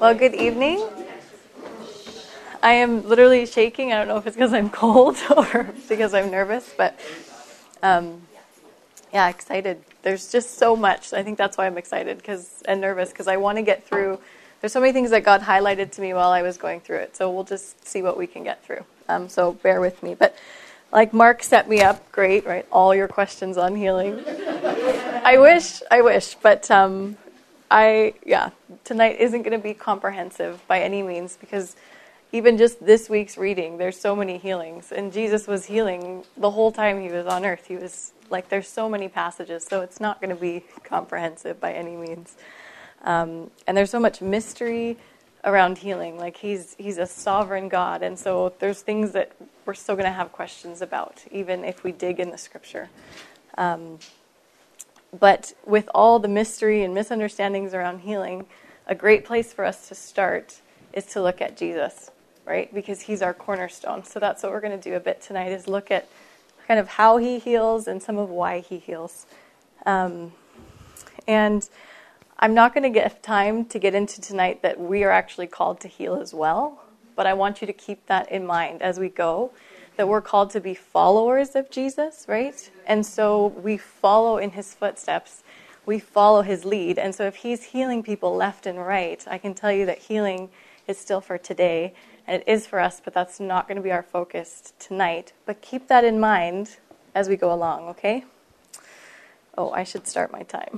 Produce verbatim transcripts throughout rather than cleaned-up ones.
Well, good evening. I am literally shaking. I don't know if it's because I'm cold or because I'm nervous, but um, yeah, excited. There's just so much. I think that's why I'm excited because and nervous because I want to get through. There's so many things that God highlighted to me while I was going through it. So we'll just see what we can get through. Um, so bear with me. But like Mark set me up, great, right? All your questions on healing. I wish, I wish, but um, I, yeah, tonight isn't going to be comprehensive by any means because even just this week's reading, there's so many healings. And Jesus was healing the whole time he was on earth. He was like, there's so many passages, so it's not going to be comprehensive by any means. Um, and there's so much mystery around healing. Like he's he's a sovereign God. And so there's things that we're still going to have questions about, even if we dig in the scripture. Um, but with all the mystery and misunderstandings around healing, a great place for us to start is to look at Jesus, right? Because he's our cornerstone. So that's what we're going to do a bit tonight is look at kind of how he heals and some of why he heals. Um, and I'm not going to get time to get into tonight that we are actually called to heal as well, but I want you to keep that in mind as we go, that we're called to be followers of Jesus, right? And so we follow in his footsteps. We follow his lead. And so if he's healing people left and right, I can tell you that healing is still for today, and it is for us, but that's not going to be our focus tonight. But keep that in mind as we go along, okay? Oh, I should start my time.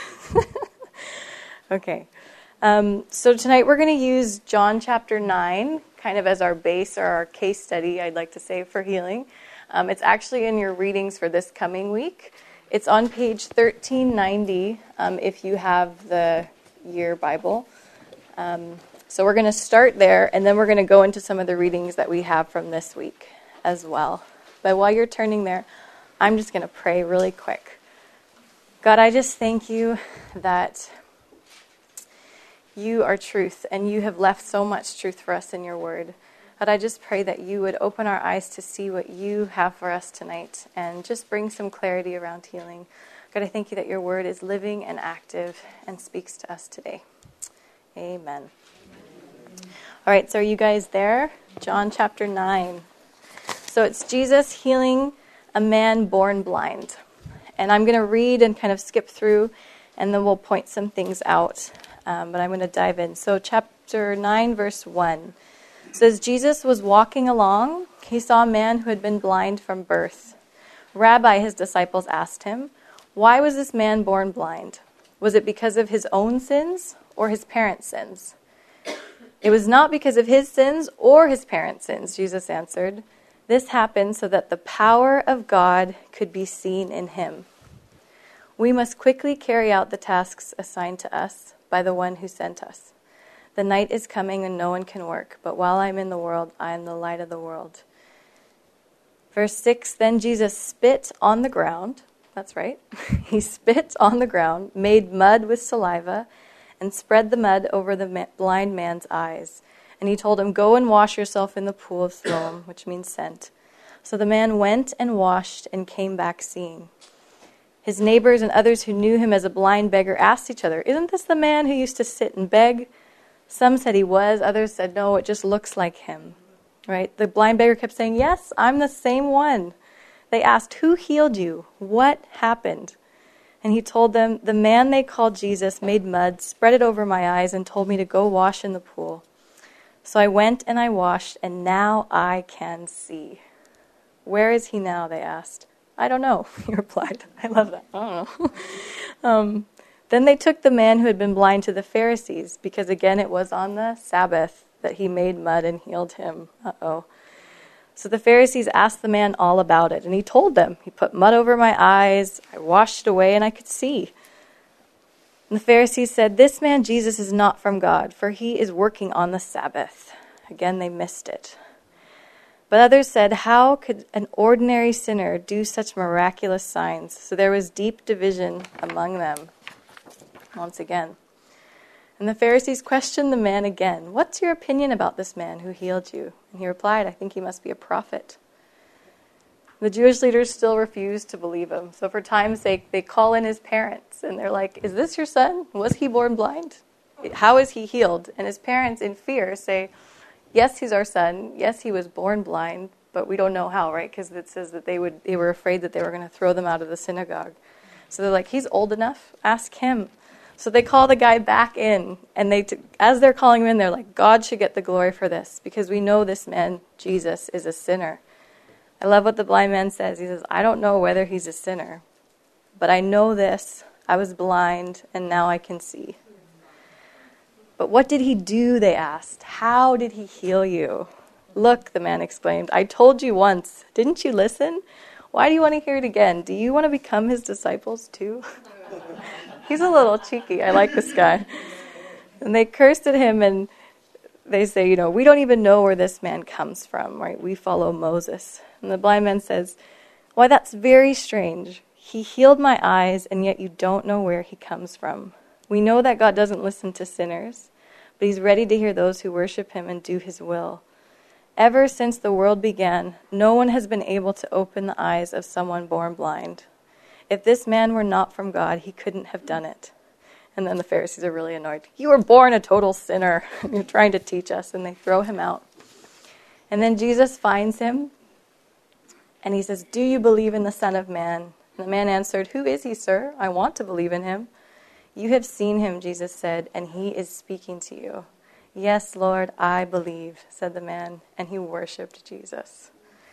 Okay. Um, so tonight we're going to use John chapter nine kind of as our base or our case study, I'd like to say, for healing. Um, it's actually in your readings for this coming week. It's on page thirteen ninety um, if you have the year Bible. Um, so we're going to start there, and then we're going to go into some of the readings that we have from this week as well. But while you're turning there, I'm just going to pray really quick. God, I just thank you that you are truth, and you have left so much truth for us in your word. God, I just pray that you would open our eyes to see what you have for us tonight and just bring some clarity around healing. God, I thank you that your word is living and active and speaks to us today. Amen. All right, so are you guys there? John chapter nine. So it's Jesus healing a man born blind. And I'm going to read and kind of skip through, and then we'll point some things out. Um, but I'm going to dive in. So chapter nine, verse one says, Jesus was walking along. He saw a man who had been blind from birth. Rabbi, his disciples asked him, why was this man born blind? Was it because of his own sins or his parents' sins? It was not because of his sins or his parents' sins, Jesus answered. This happened so that the power of God could be seen in him. We must quickly carry out the tasks assigned to us by the one who sent us. The night is coming and no one can work, but while I am in the world, I am the light of the world. Verse six, then Jesus spit on the ground. That's right. He spit on the ground, made mud with saliva, and spread the mud over the blind man's eyes. And he told him, go and wash yourself in the pool of Siloam, which means sent. So the man went and washed and came back seeing. His neighbors and others who knew him as a blind beggar asked each other, isn't this the man who used to sit and beg? Some said he was. Others said, no, it just looks like him. Right? The blind beggar kept saying, yes, I'm the same one. They asked, who healed you? What happened? And he told them, the man they called Jesus made mud, spread it over my eyes, and told me to go wash in the pool. So I went and I washed, and now I can see. Where is he now? They asked. I don't know, he replied. I love that. I don't know. um, then they took the man who had been blind to the Pharisees, because again it was on the Sabbath that he made mud and healed him. Uh-oh. So the Pharisees asked the man all about it, and he told them, he put mud over my eyes, I washed it away, and I could see. And the Pharisees said, this man Jesus is not from God, for he is working on the Sabbath. Again, they missed it. But others said, how could an ordinary sinner do such miraculous signs? So there was deep division among them. Once again. And the Pharisees questioned the man again, what's your opinion about this man who healed you? And he replied, I think he must be a prophet. The Jewish leaders still refused to believe him. So for time's sake, they call in his parents, and they're like, is this your son? Was he born blind? How is he healed? And his parents, in fear, say, yes, he's our son. Yes, he was born blind, but we don't know how, right? Because it says that they would they were afraid that they were going to throw them out of the synagogue. So they're like, he's old enough. Ask him. So they call the guy back in, and they, t- as they're calling him in, they're like, God should get the glory for this, because we know this man, Jesus, is a sinner. I love what the blind man says. He says, I don't know whether he's a sinner, but I know this. I was blind, and now I can see. But what did he do, they asked. How did he heal you? Look, the man exclaimed, I told you once. Didn't you listen? Why do you want to hear it again? Do you want to become his disciples too? He's a little cheeky. I like this guy. And they cursed at him, and they say, you know, we don't even know where this man comes from, right? We follow Moses. And the blind man says, why, that's very strange. He healed my eyes, and yet you don't know where he comes from. We know that God doesn't listen to sinners, but he's ready to hear those who worship him and do his will. Ever since the world began, no one has been able to open the eyes of someone born blind. If this man were not from God, he couldn't have done it. And then the Pharisees are really annoyed. You were born a total sinner. You're trying to teach us. And they throw him out. And then Jesus finds him. And he says, do you believe in the Son of Man? And the man answered, who is he, sir? I want to believe in him. You have seen him, Jesus said, and he is speaking to you. Yes, Lord, I believe, said the man. And he worshipped Jesus.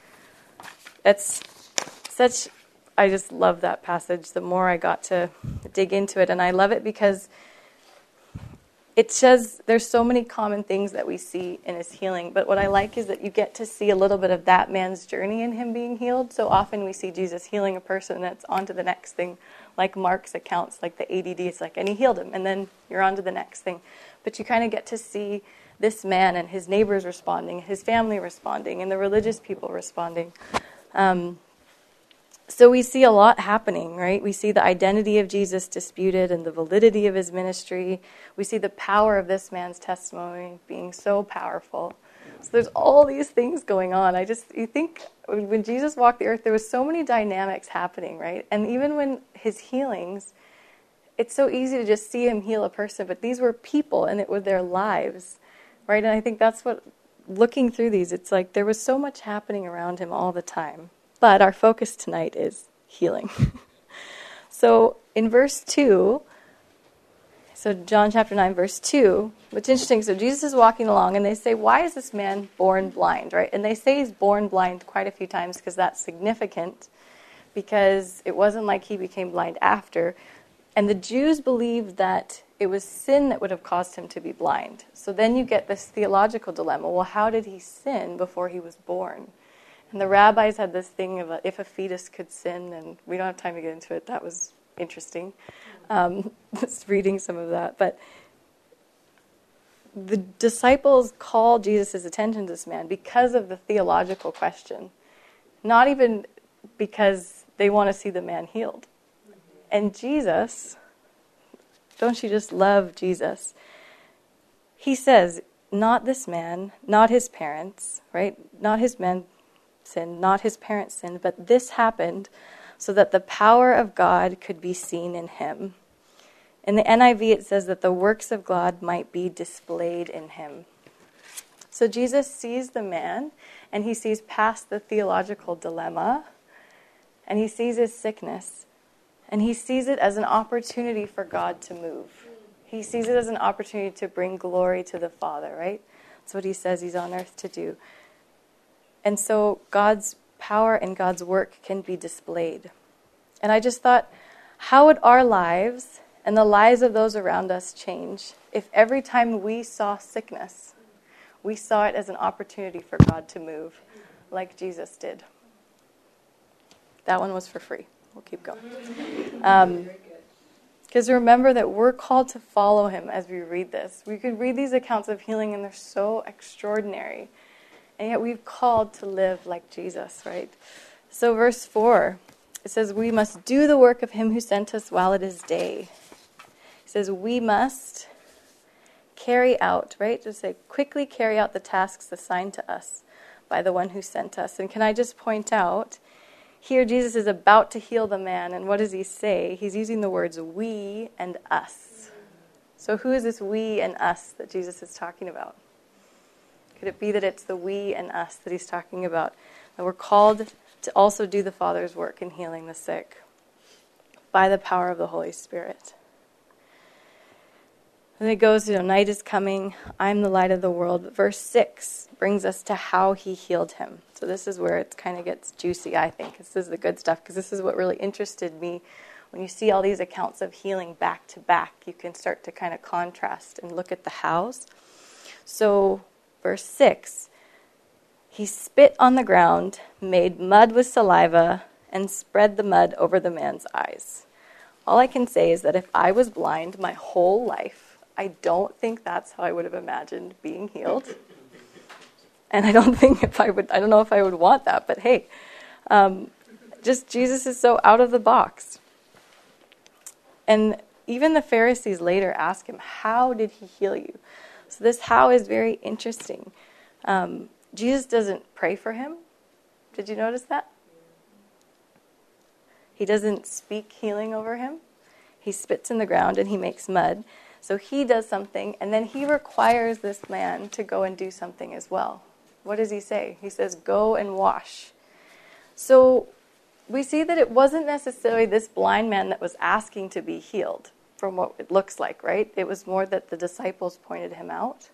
It's such... I just love that passage. The more I got to dig into it, and I love it because it says there's so many common things that we see in his healing, but what I like is that you get to see a little bit of that man's journey in him being healed. So often we see Jesus healing a person, and it's on to the next thing, like Mark's accounts, like the A D D. It's like, and he healed him, and then you're on to the next thing. But you kind of get to see this man and his neighbors responding, his family responding, and the religious people responding. Um, So we see a lot happening, right? We see the identity of Jesus disputed and the validity of his ministry. We see the power of this man's testimony being so powerful. So there's all these things going on. I just, you think when Jesus walked the earth, there was so many dynamics happening, right? And even when his healings, it's so easy to just see him heal a person, but these were people and it was their lives, right? And I think that's what, looking through these, it's like there was so much happening around him all the time. But our focus tonight is healing. So in verse two, so John chapter nine, verse two, what's interesting, so Jesus is walking along, and they say, why is this man born blind, right? And they say he's born blind quite a few times because that's significant, because it wasn't like he became blind after. And the Jews believed that it was sin that would have caused him to be blind. So then you get this theological dilemma. Well, how did he sin before he was born? And the rabbis had this thing of a, if a fetus could sin, and we don't have time to get into it. That was interesting, um, just reading some of that. But the disciples called Jesus' attention to this man because of the theological question, not even because they want to see the man healed. And Jesus, don't you just love Jesus? He says, not this man, not his parents, right? Not his men sinned, not his parents sinned, but this happened so that the power of God could be seen in him. In the N I V, it says that the works of God might be displayed in him. So Jesus sees the man, and he sees past the theological dilemma, and he sees his sickness, and he sees it as an opportunity for God to move. He sees it as an opportunity to bring glory to the Father, right? That's what he says he's on earth to do. And so God's power and God's work can be displayed. And I just thought, how would our lives and the lives of those around us change if every time we saw sickness, we saw it as an opportunity for God to move, like Jesus did? That one was for free. We'll keep going. Um, because remember that we're called to follow him as we read this. We could read these accounts of healing, and they're so extraordinary. And yet we've called to live like Jesus, right? So verse four, it says, we must do the work of him who sent us while it is day. It says, we must carry out, right? Just say, quickly carry out the tasks assigned to us by the one who sent us. And can I just point out, here Jesus is about to heal the man, and what does he say? He's using the words we and us. So who is this we and us that Jesus is talking about? Could it be that it's the we and us that he's talking about? That we're called to also do the Father's work in healing the sick by the power of the Holy Spirit. And it goes, you know, night is coming, I'm the light of the world. But verse six brings us to how he healed him. So this is where it kind of gets juicy, I think. This is the good stuff, because this is what really interested me. When you see all these accounts of healing back to back, you can start to kind of contrast and look at the hows. So, verse six, he spit on the ground, made mud with saliva, and spread the mud over the man's eyes. All I can say is that if I was blind my whole life, I don't think that's how I would have imagined being healed. And I don't think if I would, I don't know if I would want that, but hey, um, just Jesus is so out of the box. And even the Pharisees later ask him, how did he heal you? So this how is very interesting. Um, Jesus doesn't pray for him. Did you notice that? He doesn't speak healing over him. He spits in the ground and he makes mud. So he does something, and then he requires this man to go and do something as well. What does he say? He says, go and wash. So we see that it wasn't necessarily this blind man that was asking to be healed, from what it looks like, right? It was more that the disciples pointed him out.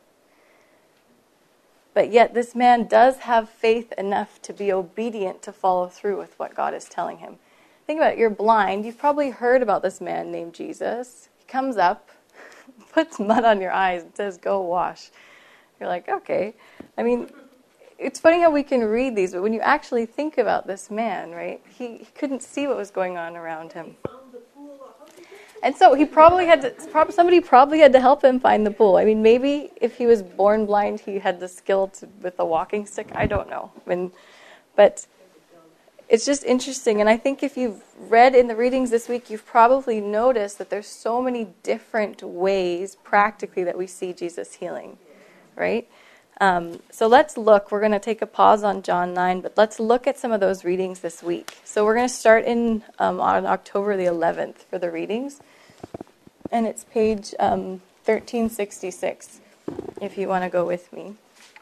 But yet this man does have faith enough to be obedient to follow through with what God is telling him. Think about it. You're blind. You've probably heard about this man named Jesus. He comes up, puts mud on your eyes, and says, go wash. You're like, okay. I mean, it's funny how we can read these, but when you actually think about this man, right, he, he couldn't see what was going on around him. And so he probably had to, somebody probably had to help him find the pool. I mean, maybe if he was born blind, he had the skill to, with a walking stick. I don't know. I mean, but it's just interesting. And I think if you've read in the readings this week, you've probably noticed that there's so many different ways, practically, that we see Jesus healing, right? Um, so let's look. We're going to take a pause on John nine, but let's look at some of those readings this week. So we're going to start in um, on October the eleventh for the readings. And it's page um, thirteen sixty-six, if you want to go with me.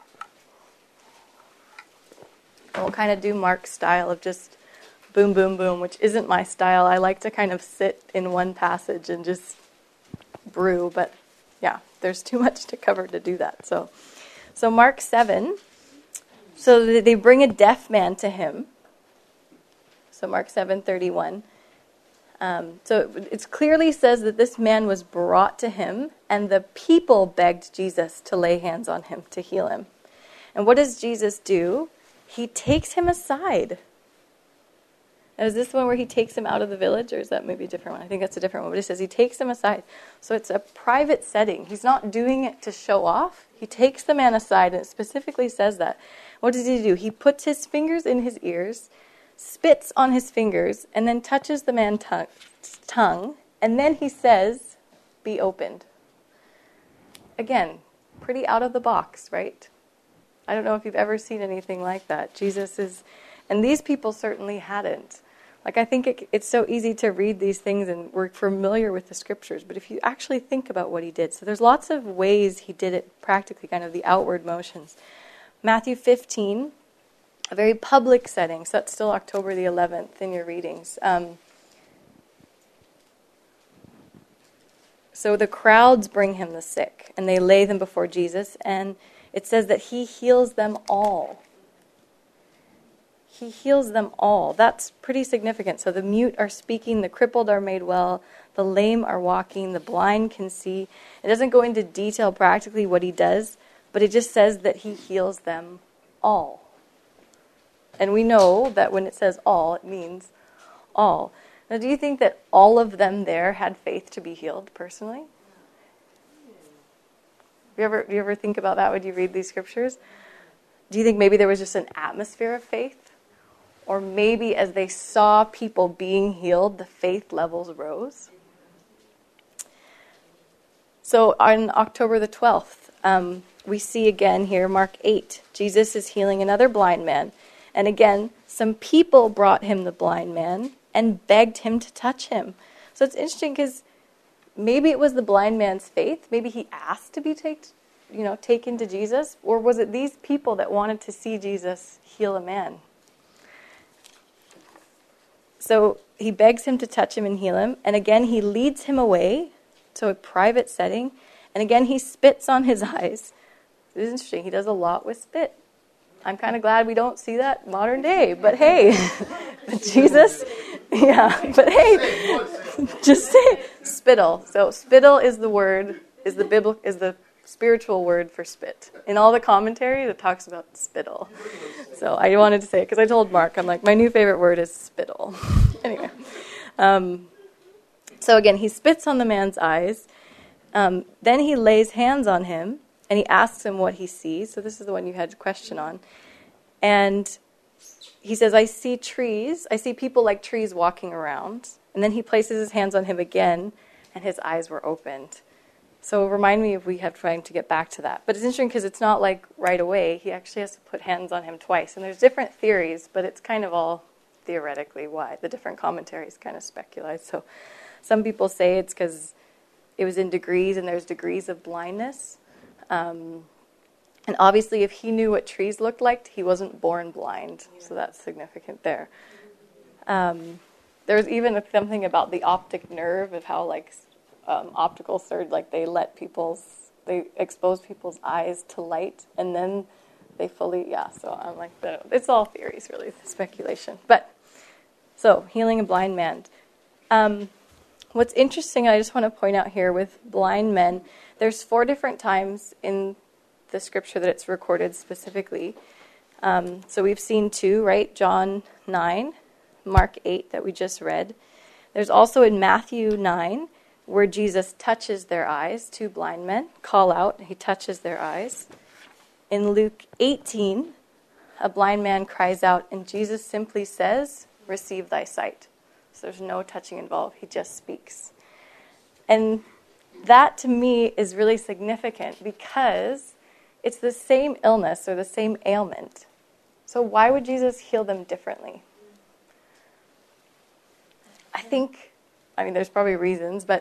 And we'll kind of do Mark's style of just boom, boom, boom, which isn't my style. I like to kind of sit in one passage and just brew, but yeah, there's too much to cover to do that. So, so Mark seven, so they bring a deaf man to him. So Mark seven thirty-one. Um, so it, it clearly says that this man was brought to him, and the people begged Jesus to lay hands on him to heal him. And what does Jesus do? He takes him aside. Now, is this one where he takes him out of the village, or is that maybe a different one? I think that's a different one. But he says he takes him aside. So it's a private setting. He's not doing it to show off. He takes the man aside, and it specifically says that. What does he do? He puts his fingers in his ears, spits on his fingers, and then touches the man's tongue, and then he says, be opened. Again, pretty out of the box, right? I don't know if you've ever seen anything like that. Jesus is, and these people certainly hadn't. Like, I think it, it's so easy to read these things and we're familiar with the scriptures, but if you actually think about what he did, so there's lots of ways he did it practically, kind of the outward motions. Matthew fifteen, a very public setting, so that's still October the eleventh in your readings. Um, so the crowds bring him the sick, and they lay them before Jesus, and it says that he heals them all. He heals them all. That's pretty significant. So the mute are speaking, the crippled are made well, the lame are walking, the blind can see. It doesn't go into detail practically what he does, but it just says that he heals them all. And we know that when it says all, it means all. Now, do you think that all of them there had faith to be healed personally? Do you ever, do you ever think about that when you read these scriptures? Do you think maybe there was just an atmosphere of faith? Or maybe as they saw people being healed, the faith levels rose? So on October the twelfth, um, we see again here, Mark eight, Jesus is healing another blind man. And again, some people brought him the blind man and begged him to touch him. So it's interesting because maybe it was the blind man's faith. Maybe he asked to be take, you know, taken to Jesus. Or was it these people that wanted to see Jesus heal a man? So he begs him to touch him and heal him. And again, he leads him away to a private setting. And again, he spits on his eyes. It is interesting. He does a lot with spit. I'm kind of glad we don't see that modern day. But hey, Jesus, yeah, but hey, just say spittle. So spittle is the word, is the biblical, is the spiritual word for spit. In all the commentaries, it talks about spittle. So I wanted to say it because I told Mark, I'm like, my new favorite word is spittle. Anyway, um, so again, he spits on the man's eyes. Um, then he lays hands on him. And he asks him what he sees. So this is the one you had a question on. And he says, I see trees. I see people like trees walking around. And then he places his hands on him again, and his eyes were opened. So remind me if we have time to get back to that. But it's interesting because it's not like right away. He actually has to put hands on him twice. And there's different theories, but it's kind of all theoretically why. The different commentaries kind of speculate. So some people say it's because it was in degrees, and there's degrees of blindness. Um, and obviously, if he knew what trees looked like, he wasn't born blind. So that's significant there. Um, there's even something about the optic nerve of how, like, um, optical surgery, like they let people's, they expose people's eyes to light, and then they fully, yeah. So I'm like, it's all theories, really, speculation. But so healing a blind man. Um, what's interesting, I just want to point out here with blind men. There's four different times in the scripture that it's recorded specifically. Um, so we've seen two, right? John nine, Mark eight that we just read. There's also in Matthew nine where Jesus touches their eyes. Two blind men call out. He touches their eyes. In Luke eighteen, a blind man cries out, and Jesus simply says, receive thy sight. So there's no touching involved. He just speaks. And that, to me, is really significant because it's the same illness or the same ailment. So why would Jesus heal them differently? I think, I mean, there's probably reasons, but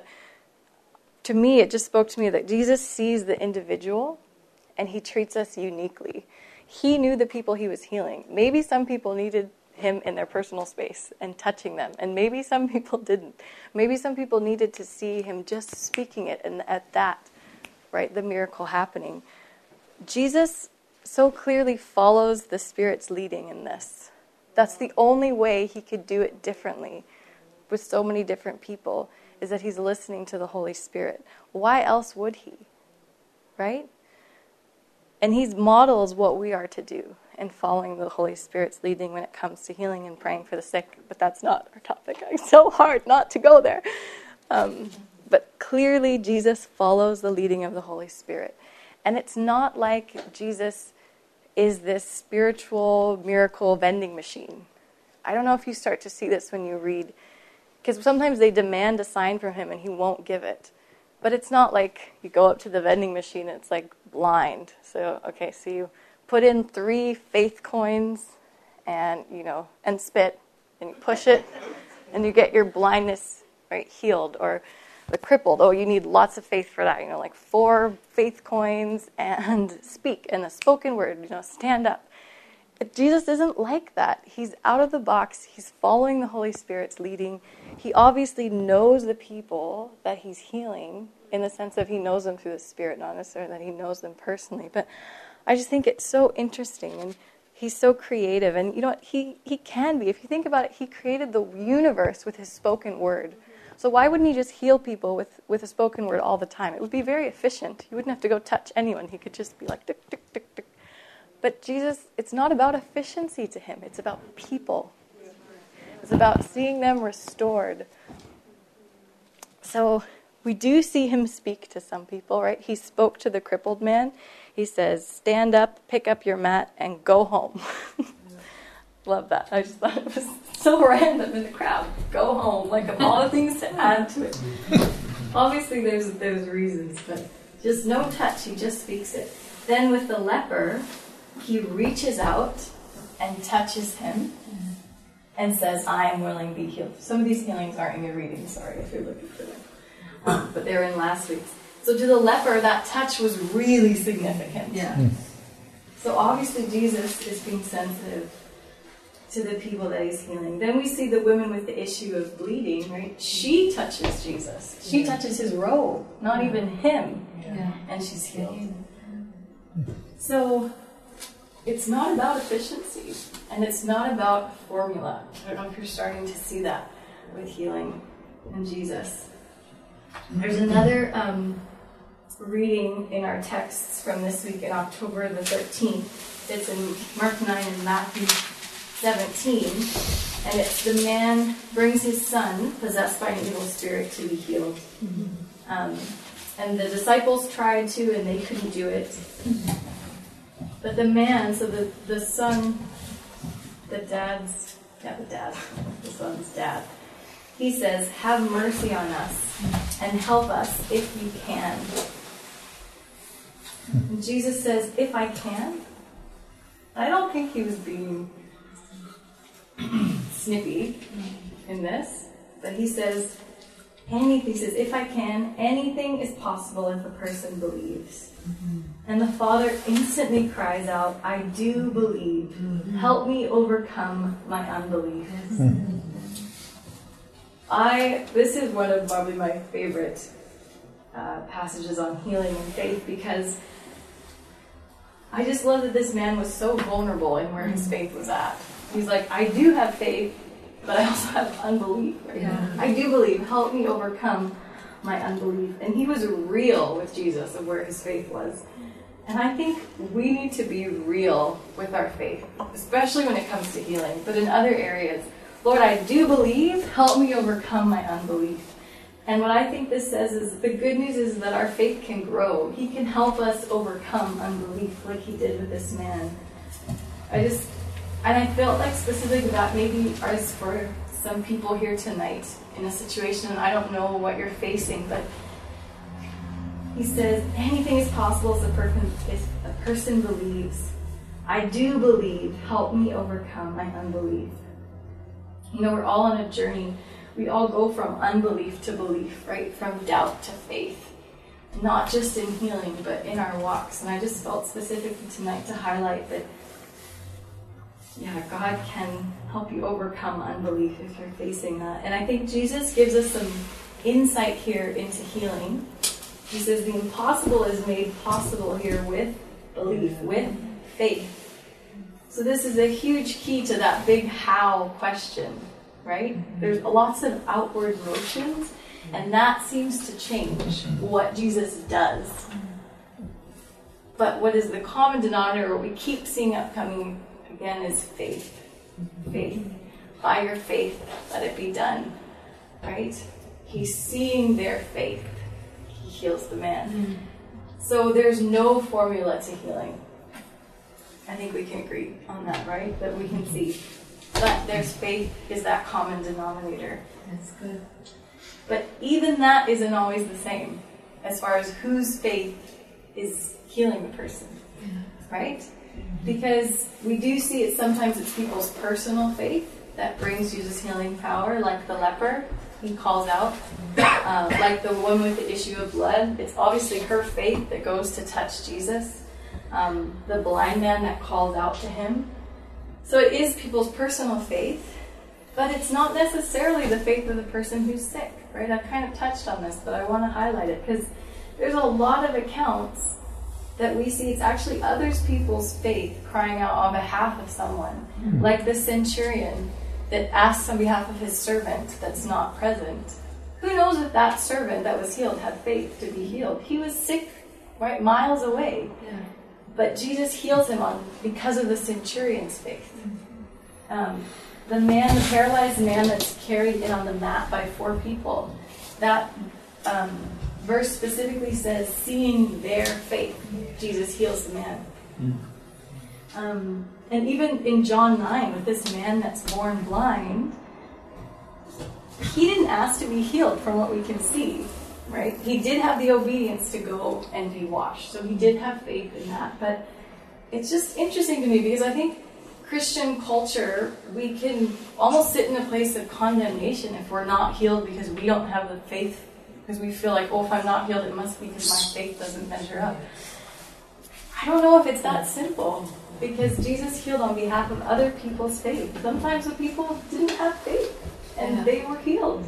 to me, it just spoke to me that Jesus sees the individual and he treats us uniquely. He knew the people he was healing. Maybe some people needed him in their personal space and touching them. And maybe some people didn't. Maybe some people needed to see him just speaking it, and at that, right, the miracle happening. Jesus so clearly follows the Spirit's leading in this. That's the only way he could do it differently with so many different people, is that he's listening to the Holy Spirit. Why else would he? Right? And he models what we are to do and following the Holy Spirit's leading when it comes to healing and praying for the sick. But that's not our topic. It's so hard not to go there. Um, but clearly Jesus follows the leading of the Holy Spirit. And it's not like Jesus is this spiritual miracle vending machine. I don't know if you start to see this when you read, because sometimes they demand a sign from him and he won't give it. But it's not like you go up to the vending machine and it's like blind. So, okay, so you put in three faith coins and, you know, and spit, and you push it, and you get your blindness, right, healed. Or the crippled, oh, you need lots of faith for that, you know, like four faith coins and speak, and a spoken word, you know, stand up. But Jesus isn't like that. He's out of the box. He's following the Holy Spirit's leading. He obviously knows the people that he's healing, in the sense of he knows them through the Spirit, not necessarily that he knows them personally. But I just think it's so interesting, and he's so creative. And you know what? He, he can be. If you think about it, he created the universe with his spoken word. So why wouldn't he just heal people with, with a spoken word all the time? It would be very efficient. You wouldn't have to go touch anyone. He could just be like, tick, tick, tick, tick. But Jesus, it's not about efficiency to him. It's about people. It's about seeing them restored. So we do see him speak to some people, right? He spoke to the crippled man. He says, stand up, pick up your mat, and go home. Love that. I just thought it was so random in the crowd. Go home. Like, of all the things to add to it. Obviously, there's, there's reasons, but just no touch. He just speaks it. Then with the leper, he reaches out and touches him and says, I am willing to be healed. Some of these healings aren't in your reading. Sorry if you're looking for them. um, but they were in last week's. So to the leper, that touch was really significant. Yeah. Mm. So obviously Jesus is being sensitive to the people that he's healing. Then we see the woman with the issue of bleeding, right? She touches Jesus. She Yeah. touches his robe, not Yeah. even him. Yeah. And she's healed. So it's not about efficiency, and it's not about formula. I don't know if you're starting to see that with healing in Jesus. There's another um, reading in our texts from this week in October the thirteenth. It's in Mark nine and Matthew seventeen, and it's the man brings his son possessed by an evil spirit to be healed. Um, and the disciples tried to, and they couldn't do it. But the man, so the, the son, the dad's, yeah, the dad, the son's dad, he says, "Have mercy on us and help us if you can." And Jesus says, "If I can." I don't think he was being snippy in this, but he says, anything, he says, "If I can, anything is possible if a person believes." Mm-hmm. And the father instantly cries out, "I do believe. Mm-hmm. Help me overcome my unbelief." Mm-hmm. I, this is one of probably my favorite uh, passages on healing and faith, because I just love that this man was so vulnerable in where his faith was at. He's like, "I do have faith, but I also have unbelief. Right? Yeah. I do believe. Help me overcome my unbelief." And he was real with Jesus of where his faith was. And I think we need to be real with our faith, especially when it comes to healing, but in other areas. Lord, I do believe. Help me overcome my unbelief. And what I think this says is the good news is that our faith can grow. He can help us overcome unbelief like he did with this man. I just, and I felt like specifically that maybe is for some people here tonight in a situation, and I don't know what you're facing, but he says, anything is possible if a person, if a person believes. I do believe. Help me overcome my unbelief. You know, we're all on a journey. We all go from unbelief to belief, right? From doubt to faith. Not just in healing, but in our walks. And I just felt specifically tonight to highlight that, yeah, God can help you overcome unbelief if you're facing that. And I think Jesus gives us some insight here into healing. He says the impossible is made possible here with belief, with faith. So this is a huge key to that big how question, right? There's lots of outward motions, and that seems to change what Jesus does. But what is the common denominator, what we keep seeing upcoming again, is faith. Faith. By your faith, let it be done. Right? He's seeing their faith. He heals the man. Mm-hmm. So there's no formula to healing. I think we can agree on that, right? That we can see. But there's faith is that common denominator. That's good. But even that isn't always the same as far as whose faith is healing the person. Yeah. Right? Because we do see it sometimes it's people's personal faith that brings Jesus' healing power, like the leper, he calls out. Uh, like the woman with the issue of blood, it's obviously her faith that goes to touch Jesus. Um, the blind man that calls out to him. So it is people's personal faith, but it's not necessarily the faith of the person who's sick, right? I've kind of touched on this, but I want to highlight it because there's a lot of accounts that we see it's actually others people's faith crying out on behalf of someone, mm-hmm. like the centurion that asks on behalf of his servant that's not present. Who knows if that servant that was healed had faith to be healed? He was sick, right, miles away. Yeah. But Jesus heals him on because of the centurion's faith. Um, the man, the paralyzed man that's carried in on the mat by four people, that um, verse specifically says, seeing their faith, Jesus heals the man. Mm. Um, and even in John nine, with this man that's born blind, he didn't ask to be healed from what we can see. Right? He did have the obedience to go and be washed. So he did have faith in that. But it's just interesting to me because I think Christian culture, we can almost sit in a place of condemnation if we're not healed because we don't have the faith because we feel like, oh, if I'm not healed, it must be because my faith doesn't measure up. I don't know if it's that simple, because Jesus healed on behalf of other people's faith. Sometimes the people didn't have faith, and they were healed.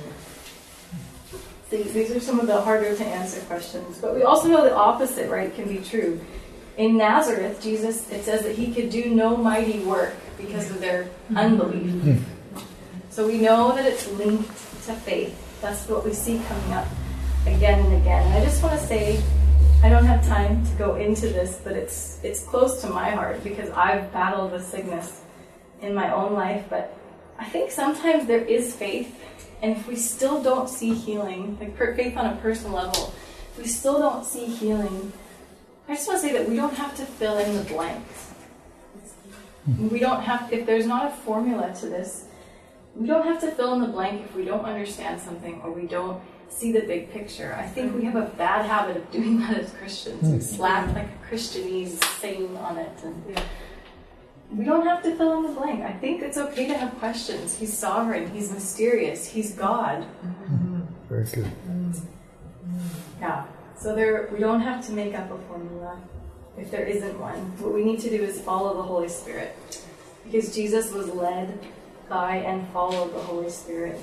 See, these are some of the harder to answer questions. But we also know the opposite, right, can be true. In Nazareth, Jesus, it says that he could do no mighty work because of their unbelief. So we know that it's linked to faith. That's what we see coming up again and again. And I just want to say, I don't have time to go into this, but it's it's close to my heart because I've battled with sickness in my own life. But I think sometimes there is faith, and if we still don't see healing, like faith on a personal level, if we still don't see healing, I just want to say that we don't have to fill in the blanks. We don't have, if there's not a formula to this, we don't have to fill in the blank if we don't understand something or we don't see the big picture. I think we have a bad habit of doing that as Christians. We slap like a Christianese saying on it. And we don't have to fill in the blank. I think it's okay to have questions. He's sovereign. He's mysterious. He's God. Very good. Yeah. So there, we don't have to make up a formula if there isn't one. What we need to do is follow the Holy Spirit, because Jesus was led by and followed the Holy Spirit.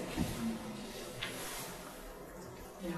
Yeah.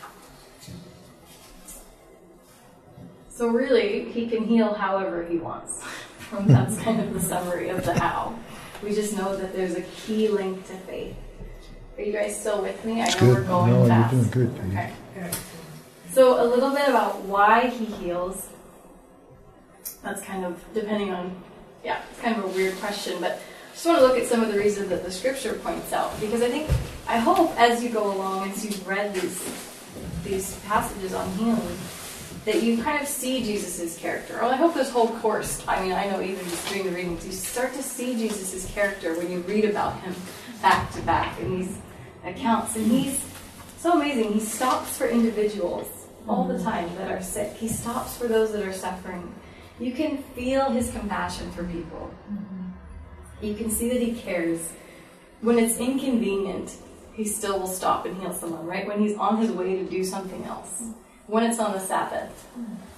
So really, he can heal however he wants. That's kind of the summary of the how. We just know that there's a key link to faith. Are you guys still with me? I know good. we're going no, fast. You're doing good. Okay. So a little bit about why he heals. That's kind of depending on, yeah, it's kind of a weird question, but I just want to look at some of the reasons that the scripture points out, because I think, I hope as you go along, as you've read these these passages on healing, that you kind of see Jesus' character. Or I hope this whole course, I mean, I know even just doing the readings, you start to see Jesus' character when you read about him back to back in these accounts. And he's so amazing. He stops for individuals all the time that are sick. He stops for those that are suffering. You can feel his compassion for people. You can see that he cares. When it's inconvenient, he still will stop and heal someone, right? When he's on his way to do something else. When it's on the Sabbath.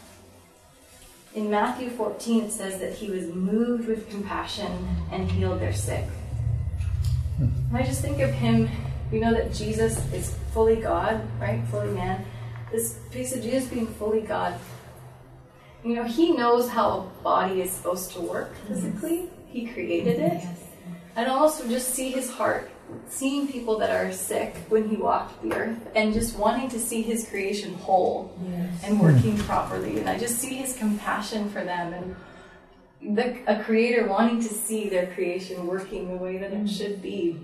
In Matthew fourteen, it says that he was moved with compassion and healed their sick. And I just think of him, we know that Jesus is fully God, right? Fully man. This piece of Jesus being fully God. You know, he knows how a body is supposed to work physically. He created it. And also just see his heart, seeing people that are sick when he walked the earth, and just wanting to see his creation whole yes. and working properly. And I just see his compassion for them, and the, a creator wanting to see their creation working the way that it should be.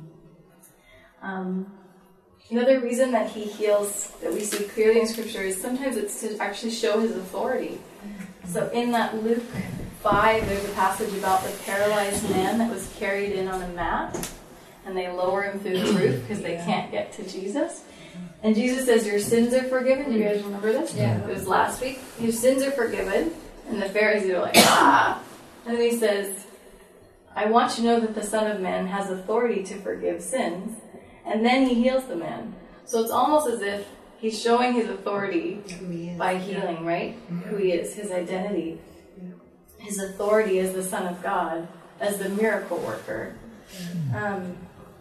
Um, another reason that he heals, that we see clearly in Scripture, is sometimes it's to actually show his authority. So in that Luke five, there's a passage about the paralyzed man that was carried in on a mat, and they lower him through the roof because they can't get to Jesus. And Jesus says, your sins are forgiven. Do you guys remember this? Yeah. It was last week. Your sins are forgiven. And the Pharisees are like, ah. And then he says, I want you to know that the Son of Man has authority to forgive sins. And then he heals the man. So it's almost as if he's showing his authority by healing, right? Who he is, his identity. His authority as the Son of God, as the miracle worker. Um,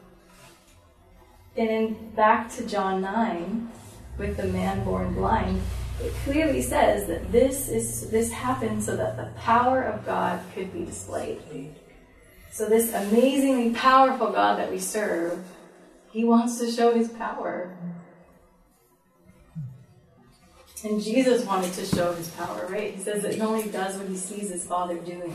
and in back to John nine, with the man born blind, it clearly says that this is this happened so that the power of God could be displayed. So this amazingly powerful God that we serve, he wants to show his power. And Jesus wanted to show his power, right? He says that he only does what he sees his Father doing.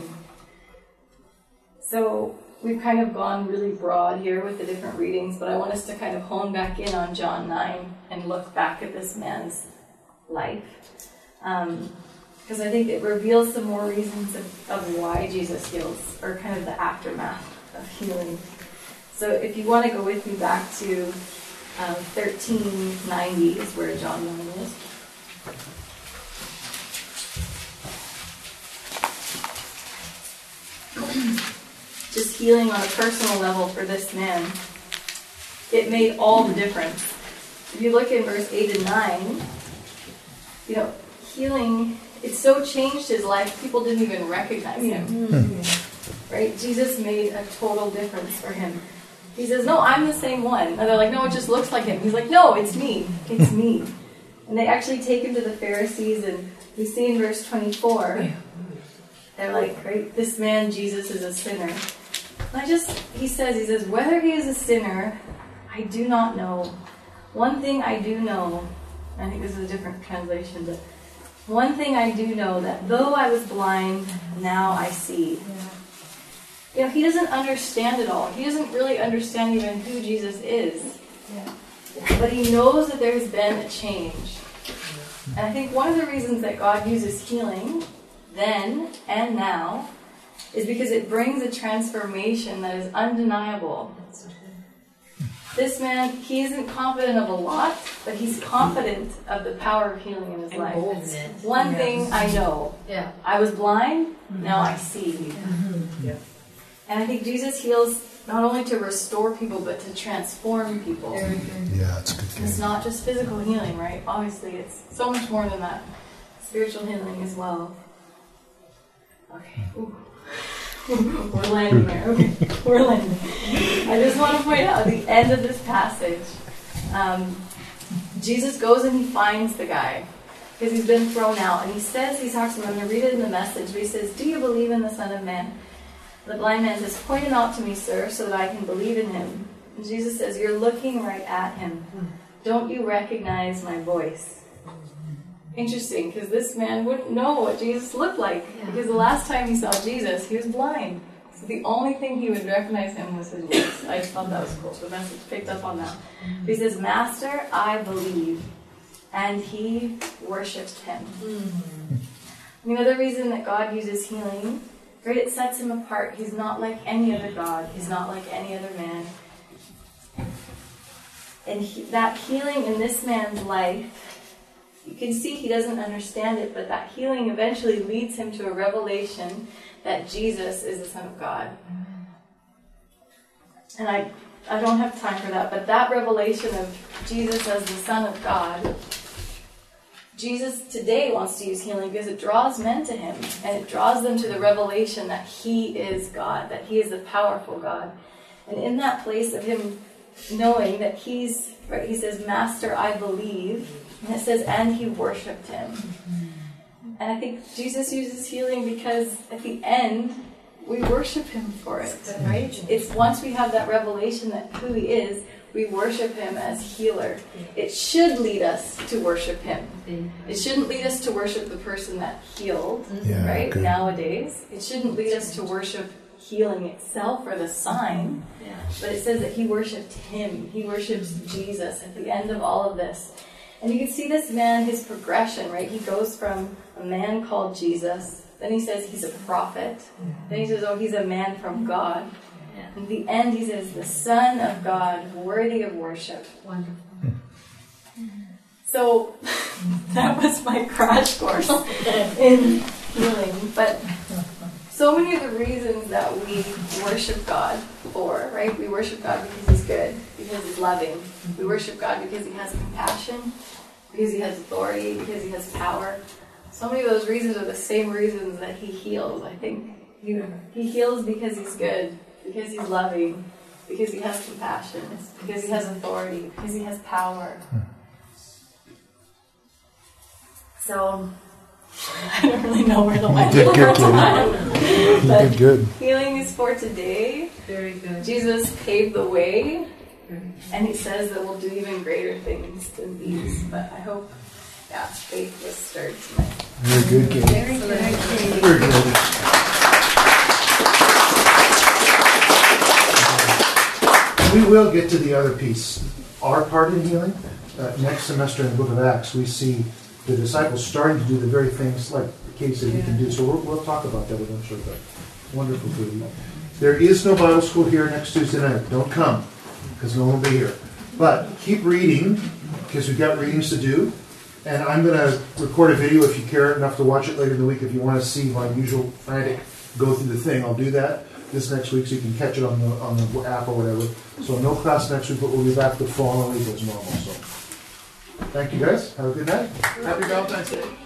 So we've kind of gone really broad here with the different readings, but I want us to kind of hone back in on John nine and look back at this man's life. Um, because I think it reveals some more reasons of, of why Jesus heals, or kind of the aftermath of healing. So if you want to go with me back to um, thirteen ninety is where John nine is. Just healing on a personal level for this man, it made all the difference if you look in verse eight and nine, you know, healing, it so changed his life, people didn't even recognize him. Mm-hmm. Right? Jesus made a total difference for him. He says, no, I'm the same one. And they're like, no, it just looks like him. He's like, no, it's me. It's me. And they actually take him to the Pharisees, and we see in verse twenty-four, they're like, right, this man, Jesus, is a sinner. And I just, he says, he says, whether he is a sinner, I do not know. One thing I do know, I think this is a different translation, but one thing I do know, that though I was blind, now I see. Yeah. You know, he doesn't understand it all. He doesn't really understand even who Jesus is. Yeah. But he knows that there's been a change. And I think one of the reasons that God uses healing then and now is because it brings a transformation that is undeniable. This man, he isn't confident of a lot, but he's confident of the power of healing in his and life. Boldness. One yes. thing I know. Yeah. I was blind, mm-hmm. now I see. Mm-hmm. Yeah. And I think Jesus heals not only to restore people, but to transform people. Yeah, it's good. It's not just physical healing, right? Obviously, it's so much more than that. Spiritual healing as well. Okay. Ooh. We're landing there. Okay, we're landing. I just want to point out at the end of this passage, um, Jesus goes and he finds the guy because he's been thrown out. And he says, he talks to him, I'm going to read it in the Message, but he says, do you believe in the Son of Man? The blind man says, point him out to me, sir, so that I can believe in him. And Jesus says, you're looking right at him. Don't you recognize my voice? Interesting, because this man wouldn't know what Jesus looked like. Yeah. Because the last time he saw Jesus, he was blind. So the only thing he would recognize him was his voice. I just thought that was cool. The Message picked up on that. But he says, Master, I believe. And he worshipped him. Mm-hmm. Another reason that God uses healing, right, it sets him apart. He's not like any other God. He's not like any other man. And he, that healing in this man's life, you can see he doesn't understand it, but that healing eventually leads him to a revelation that Jesus is the Son of God. And I, I don't have time for that, but that revelation of Jesus as the Son of God, Jesus today wants to use healing because it draws men to him, and it draws them to the revelation that he is God, that he is the powerful God. And in that place of him knowing that he's, right, he says, Master, I believe. And it says, and he worshipped him. Mm-hmm. And I think Jesus uses healing because at the end, we worship him for it, right? It's once we have that revelation that who he is, we worship him as healer. It should lead us to worship him. It shouldn't lead us to worship the person that healed, yeah, right? Good. Nowadays. It shouldn't lead us to worship healing itself or the sign. Yeah. But it says that he worshipped him. He worships Jesus at the end of all of this. And you can see this man, his progression, right? He goes from a man called Jesus. Then he says he's a prophet. Yeah. Then he says, oh, he's a man from God. Yeah. In the end, he says, the Son of God, worthy of worship. Wonderful. So, that was my crash course in healing. But so many of the reasons that we worship God for, right? We worship God because he's good, because he's loving. We worship God because he has compassion, because he has authority, because he has power. So many of those reasons are the same reasons that he heals, I think. He, he heals because he's good, because he's loving, because he has compassion, because he has authority, because he has power. So, I don't really know where the line is. You did good, Katie. You did good. Healing is for today. Very good. Jesus paved the way, and he says that we'll do even greater things than these. But I hope, yeah, faith was stirred tonight. Very good, Katie. Very good, Katie. Very good. We will get to the other piece. Our part in healing. Uh, next semester in the book of Acts, we see the disciples starting to do the very things like Katie said we can do. So we'll, we'll talk about that eventually. But wonderful, Katie. There is no Bible school here next Tuesday night. Don't come, because no one will be here. But keep reading, because we've got readings to do. And I'm going to record a video if you care enough to watch it later in the week. If you want to see my usual frantic go through the thing, I'll do that this next week so you can catch it on the on the app or whatever. So no class next week, but we'll be back the following week as normal. So Thank you, guys. Have a good night. Happy Valentine's Day.